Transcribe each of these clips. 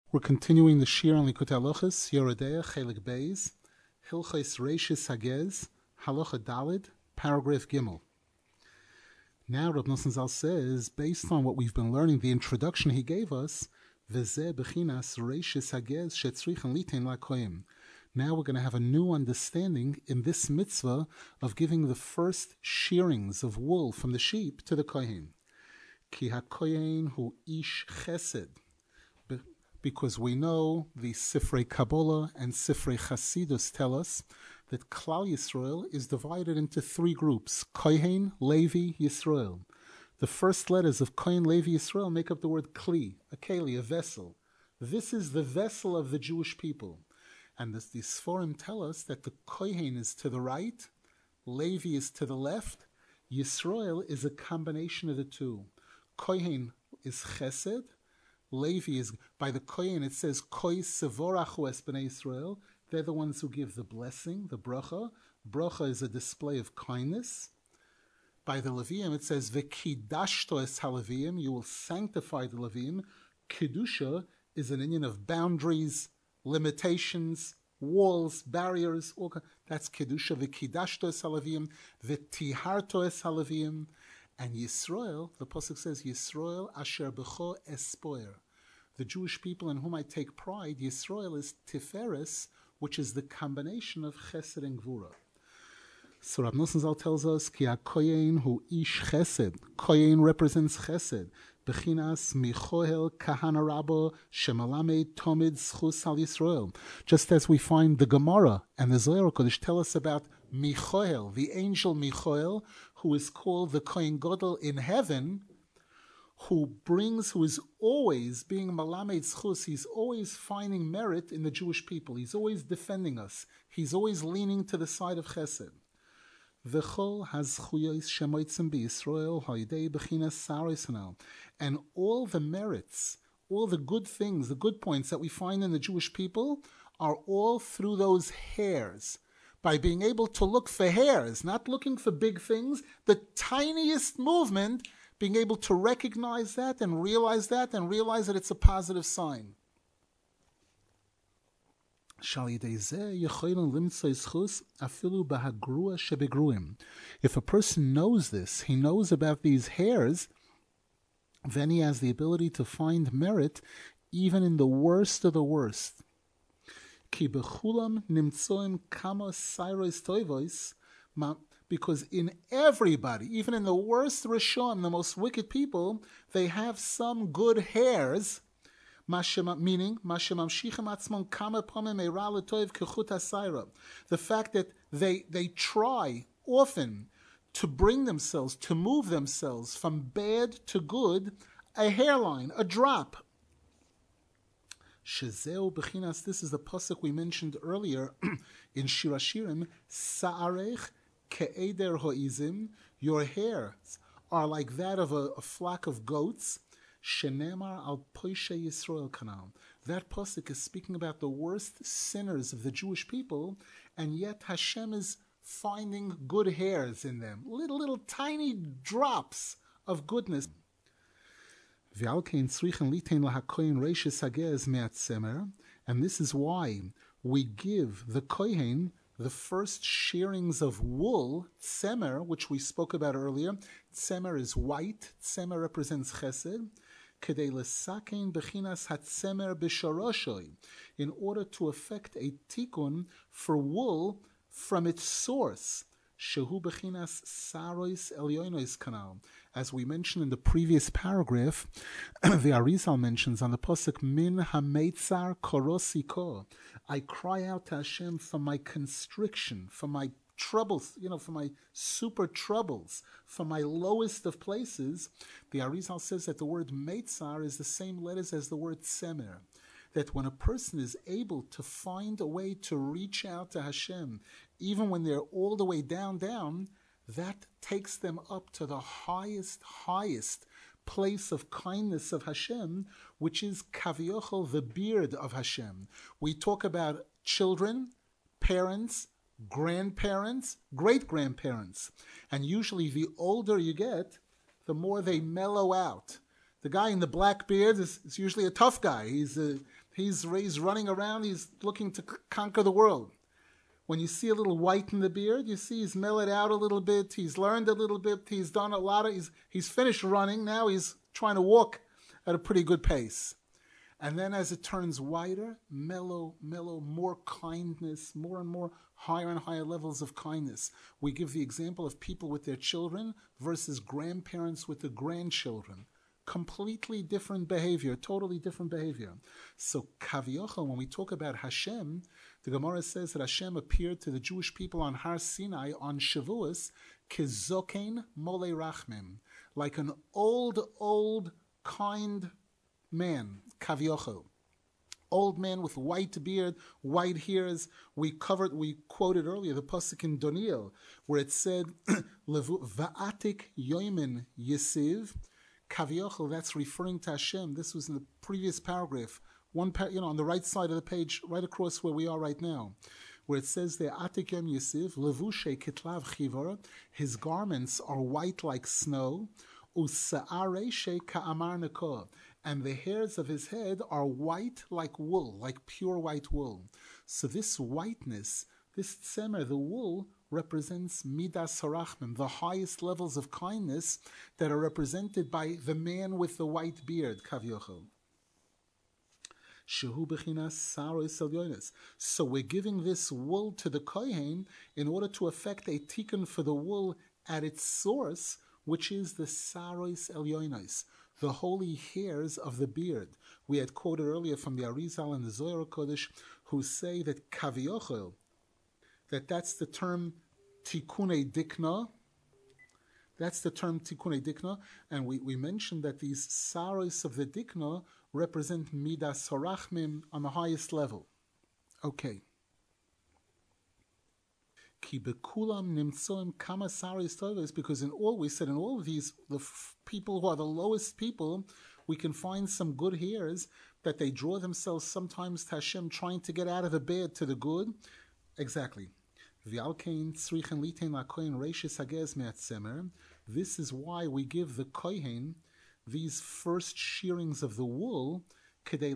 We're continuing the Shir on Likutei Halachos, Yoredeya, Chelik Beis, Hilchos Reishis Hagez, Halacha Dalid, paragraph Gimel. Now Reb Nosson Zal says, based on what we've been learning, the introduction he gave us, V'zeh Bechinas Reishis Hagez Shetzrichen Litein LaKoyim. Now we're going to have a new understanding in this mitzvah of giving the first shearings of wool from the sheep to the Kohen. Ki HaKohen hu ish chesed. Because we know the Sifrei Kabbalah and Sifrei Chasidus tell us that Klal Yisrael is divided into three groups: Kohen, Levi, Yisrael. The first letters of Kohen, Levi, Yisrael make up the word Kli, a keli, a vessel. This is the vessel of the Jewish people. And the Sforim tell us that the Kohen is to the right, Levi is to the left, Yisrael is a combination of the two. Kohen is Chesed, Levi is, by the Kohen it says, Koi Sevorachu es b'nei Yisrael. They're the ones who give the blessing, the bracha. Bracha is a display of kindness. By the Leviim it says, V'kidashto es ha-Leviim, you will sanctify the Leviim. Kedusha is an union of boundaries, limitations, walls, barriers. That's Kedusha. V'kidashto es ha-Leviim, v'tiharto es ha-Leviim. And Yisrael, the Pasuk says, Yisrael asher b'cho espoir. The Jewish people in whom I take pride, Yisrael is Tiferes, which is the combination of Chesed and Gvura. So Rav Nosson Zal tells us, Ki ha-Kohen hu ish Chesed. Kohen represents Chesed. Bechinas michohel kahana rabbo shemalamed tomid schus al Yisrael. Just as we find the Gemara and the Zohar Kodesh tell us about Michoel, the angel Michoel, who is called the Kohen Gadol in heaven, who is always being malamed schus, he's always finding merit in the Jewish people. He's always defending us. He's always leaning to the side of Chesed. V'chol hazchuyos shemoitzim b'Yisrael ha'idei b'chinas saros hanal. And all the merits, all the good things, the good points that we find in the Jewish people are all through those hairs. By being able to look for hairs, not looking for big things, the tiniest movement, being able to recognize that and realize that it's a positive sign. If a person knows this, he knows about these hairs, then he has the ability to find merit even in the worst of the worst. Because in everybody, even in the worst Rishon, the most wicked people, they have some good hairs, meaning the fact that they try often to bring themselves, to move themselves from bad to good, a hairline, a drop. Shezeu bechinas, this is the pasuk we mentioned earlier in Shir Hashirim, Sa'arech ke'eder ho'izim, your hairs are like that of a flock of goats, shenemar al poishe Yisrael kanal. That pasuk is speaking about the worst sinners of the Jewish people, and yet Hashem is finding good hairs in them, little tiny drops of goodness. And this is why we give the Kohen the first shearings of wool, tzemer, which we spoke about earlier. Tzemer is white. Tzemer represents chesed. In order to effect a tikkun for wool from its source. Shehu bechinas sarois elyonos kanal. As we mentioned in the previous paragraph, the Arizal mentions on the pasuk min hameitzar korosiko. I cry out to Hashem for my constriction, for my troubles, for my super troubles, for my lowest of places. The Arizal says that the word meitzar is the same letters as the word tzemer. That when a person is able to find a way to reach out to Hashem, even when they're all the way down, that takes them up to the highest place of kindness of Hashem, which is Kaviochel, the beard of Hashem. We talk about children, parents, grandparents, great-grandparents. And usually the older you get, the more they mellow out. The guy in the black beard is usually a tough guy. He's running around. He's looking to conquer the world. When you see a little white in the beard, you see he's mellowed out a little bit. He's learned a little bit. He's done a lot of. He's finished running. Now he's trying to walk at a pretty good pace. And then as it turns whiter, mellow, more kindness, more and more higher and higher levels of kindness. We give the example of people with their children versus grandparents with the grandchildren. Completely different behavior, totally different behavior. So Kaviochel, when we talk about Hashem, the Gemara says that Hashem appeared to the Jewish people on Har Sinai on Shavuos, Kezokein Mole Rachmim, like an old, kind man, Kaviochel. Old man with white beard, white hairs. We quoted earlier the pasuk in Doniel, where it said, Va'atik yoimin yesiv. Kaviochel, that's referring to Hashem. This was in the previous paragraph, on the right side of the page, right across where we are right now, where it says there, Atik yom yesiv, levushe kitlav chivor, his garments are white like snow, usa'areshe ka'amar neko, and the hairs of his head are white like wool, like pure white wool. So this whiteness, this tzemer, the wool, represents midas harachmim, the highest levels of kindness that are represented by the man with the white beard, Kaviochel. Shehu bechinas saros elyonis. So we're giving this wool to the kohen in order to effect a tikkun for the wool at its source, which is the saros elyonis, the holy hairs of the beard. We had quoted earlier from the Arizal and the Zohar Kodesh, who say that Kaviochel, that's the term Tikkunei Dikna. That's the term Tikkunei Dikna. And we mentioned that these saros of the Dikna represent Midas Harachmim on the highest level. Okay. Ki bekulam nimtsoim kama saros tovos, because in all of these, the people who are the lowest people, we can find some good hairs that they draw themselves sometimes to Hashem, trying to get out of the bad to the good. Exactly. This is why we give the kohen these first shearings of the wool in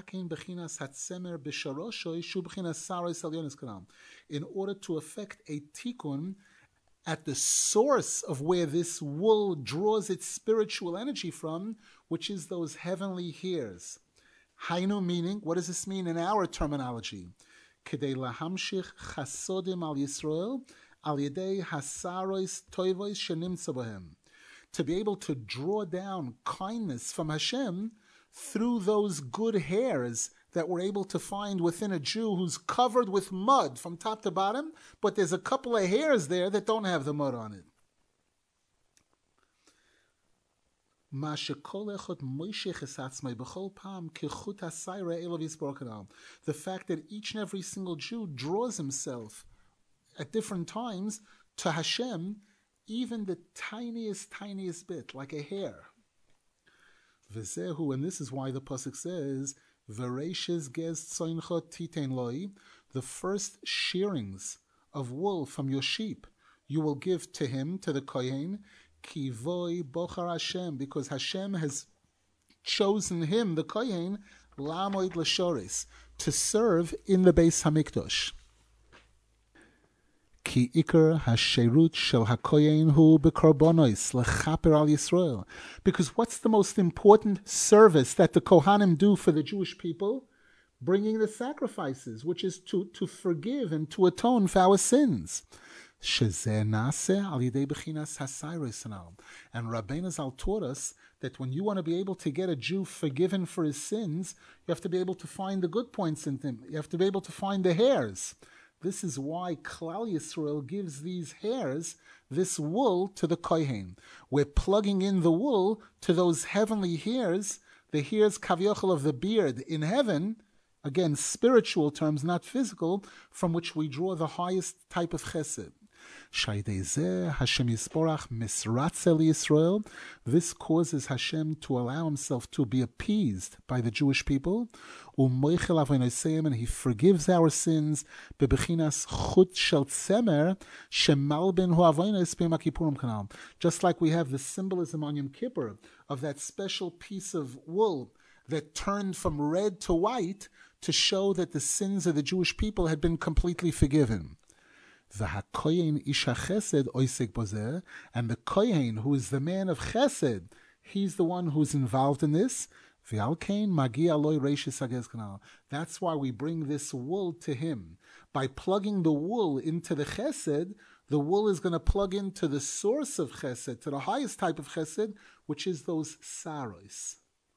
order to effect a tikkun at the source of where this wool draws its spiritual energy from, which is those heavenly hairs. Hainu, meaning, what does this mean in our terminology? Kedei lahamshich chasodim al Yisrael al yedei hasaros toivos shenimtza bohem. To be able to draw down kindness from Hashem through those good hairs that we're able to find within a Jew who's covered with mud from top to bottom, but there's a couple of hairs there that don't have the mud on it. The fact that each and every single Jew draws himself at different times to Hashem, even the tiniest bit, like a hair. And this is why the pasuk says, the first shearings of wool from your sheep you will give to him, to the kohen, Kivoi bochar Hashem, because Hashem has chosen him, the kohen, lamoid l'shores, to serve in the Beis Hamikdash. Ki ikar hasherut shel hakohen hu bekorbanos lechaper al Yisrael. Because what's the most important service that the Kohanim do for the Jewish people? Bringing the sacrifices, which is to forgive and to atone for our sins. And Rabbeinu Zal taught us that when you want to be able to get a Jew forgiven for his sins, you have to be able to find the good points in him. You have to be able to find the hairs. This is why Klal Yisrael gives these hairs, this wool, to the kohen. We're plugging in the wool to those heavenly hairs, the hairs kaviochel of the beard in heaven, again, spiritual terms, not physical, from which we draw the highest type of chesed. Hashem Yisborach misratzel Yisrael. This causes Hashem to allow himself to be appeased by the Jewish people. And he forgives our sins. Just like we have the symbolism on Yom Kippur of that special piece of wool that turned from red to white to show that the sins of the Jewish people had been completely forgiven. And the Kohen, who is the man of Chesed, he's the one who's involved in this. That's why we bring this wool to him. By plugging the wool into the Chesed, the wool is going to plug into the source of Chesed, to the highest type of Chesed, which is those saros.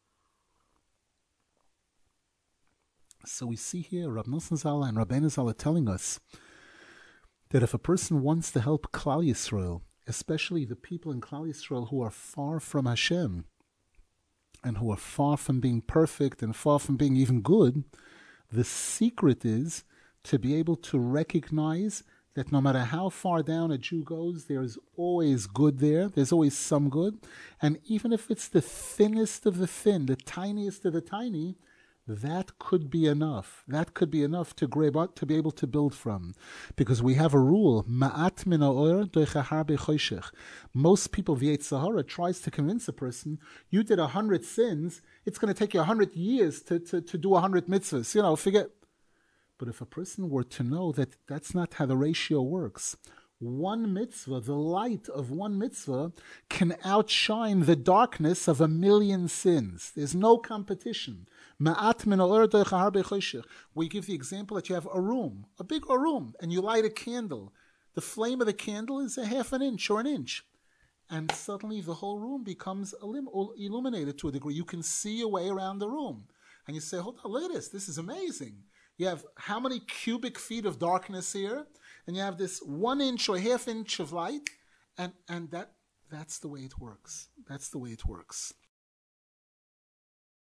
So we see here Rab Nosson Zal and Rabbeinu Zal are telling us that if a person wants to help Klal Yisrael, especially the people in Klal Yisrael who are far from Hashem and who are far from being perfect and far from being even good, the secret is to be able to recognize that no matter how far down a Jew goes, there's always good there. There's always some good. And even if it's the thinnest of the thin, the tiniest of the tiny, that could be enough. That could be enough to grab up, to be able to build from. Because we have a rule, ma'at min ha'or doicha harbe choshech. Most people, the Yetzer Hara tries to convince a person, you did 100 sins, it's going to take you 100 years to do 100 mitzvahs. Forget. But if a person were to know that that's not how the ratio works, one mitzvah, the light of one mitzvah, can outshine the darkness of 1,000,000 sins. There's no competition. We give the example that you have a room, a big room, and you light a candle. The flame of the candle is a half an inch or an inch. And suddenly the whole room becomes illuminated to a degree. You can see your way around the room. And you say, hold on, look at this. This is amazing. You have how many cubic feet of darkness here? And you have this 1 inch or half inch of light. And that's the way it works. That's the way it works.